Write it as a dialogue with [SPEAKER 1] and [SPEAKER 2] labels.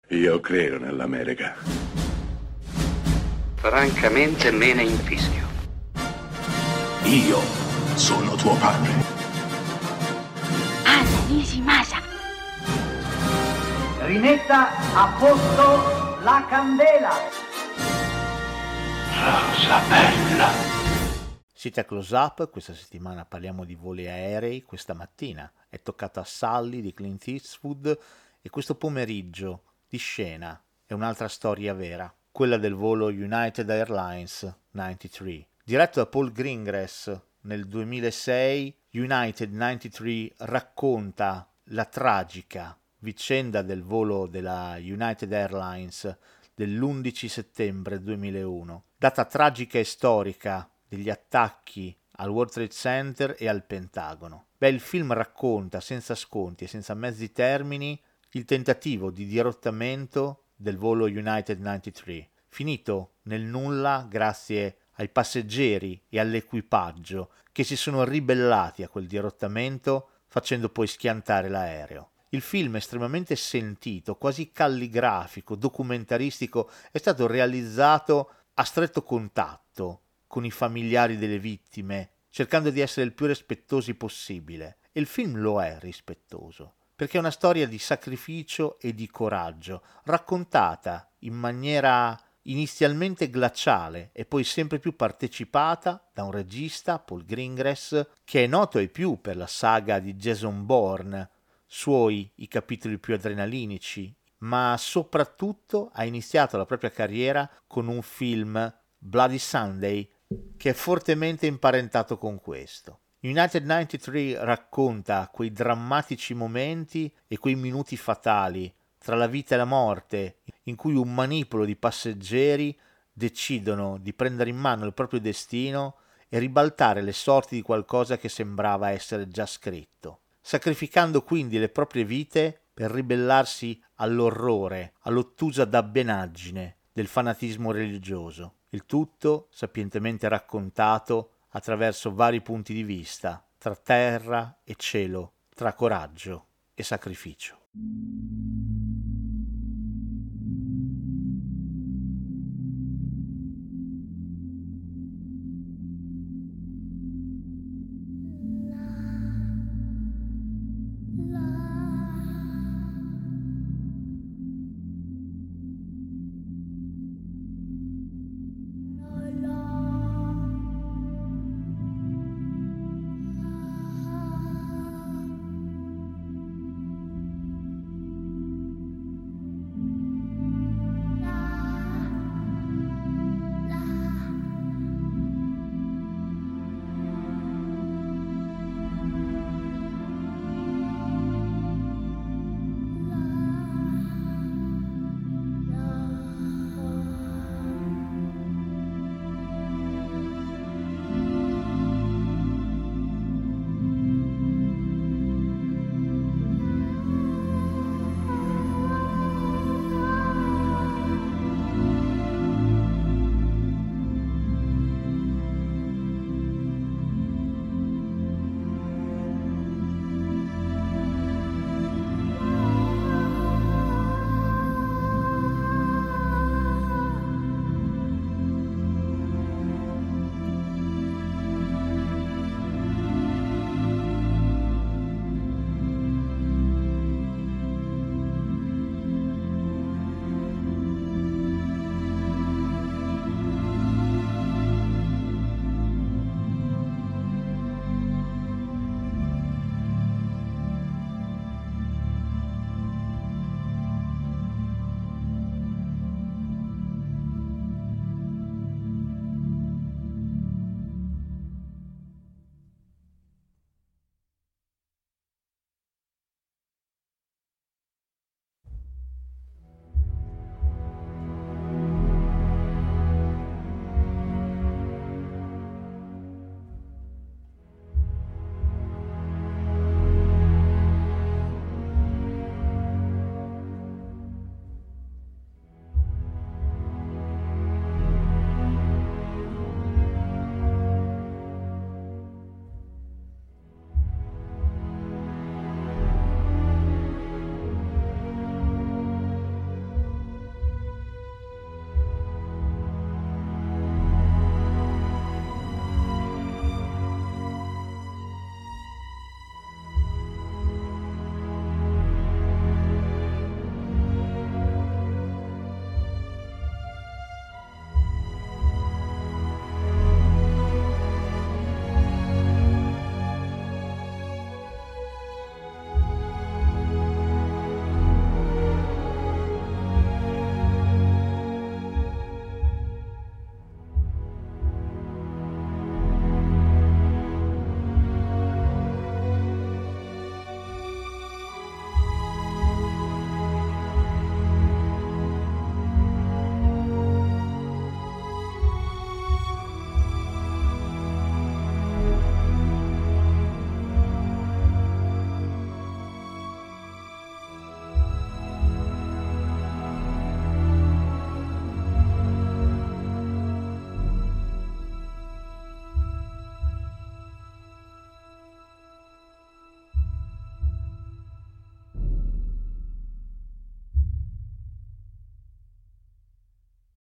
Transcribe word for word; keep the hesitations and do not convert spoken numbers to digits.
[SPEAKER 1] Io credo nell'America.
[SPEAKER 2] Francamente me ne infischio.
[SPEAKER 3] Io sono tuo padre.
[SPEAKER 4] Anna Nishimasa.
[SPEAKER 5] Rimetta a posto la candela.
[SPEAKER 3] Rosa bella.
[SPEAKER 6] Siete a Close Up, questa settimana parliamo di voli aerei, questa mattina è toccata a Sully di Clint Eastwood e questo pomeriggio di scena è un'altra storia vera, quella del volo United Airlines novantatré. Diretto da Paul Greengrass nel duemilasei, United novantatré racconta la tragica vicenda del volo della United Airlines dell'undici settembre duemilauno, data tragica e storica degli attacchi al World Trade Center e al Pentagono. Beh, il film racconta senza sconti e senza mezzi termini il tentativo di dirottamento del volo United novantatré, finito nel nulla grazie ai passeggeri e all'equipaggio che si sono ribellati a quel dirottamento, facendo poi schiantare l'aereo. Il film, estremamente sentito, quasi calligrafico, documentaristico, è stato realizzato a stretto contatto con i familiari delle vittime, cercando di essere il più rispettosi possibile. E il film lo è rispettoso, perché è una storia di sacrificio e di coraggio, raccontata in maniera inizialmente glaciale e poi sempre più partecipata da un regista, Paul Greengrass, che è noto ai più per la saga di Jason Bourne, suoi i capitoli più adrenalinici, ma soprattutto ha iniziato la propria carriera con un film, Bloody Sunday, che è fortemente imparentato con questo. United novantatré racconta quei drammatici momenti e quei minuti fatali tra la vita e la morte, in cui un manipolo di passeggeri decidono di prendere in mano il proprio destino e ribaltare le sorti di qualcosa che sembrava essere già scritto, sacrificando quindi le proprie vite per ribellarsi all'orrore, all'ottusa dabbenaggine del fanatismo religioso. Il tutto sapientemente raccontato attraverso vari punti di vista, tra terra e cielo, tra coraggio e sacrificio.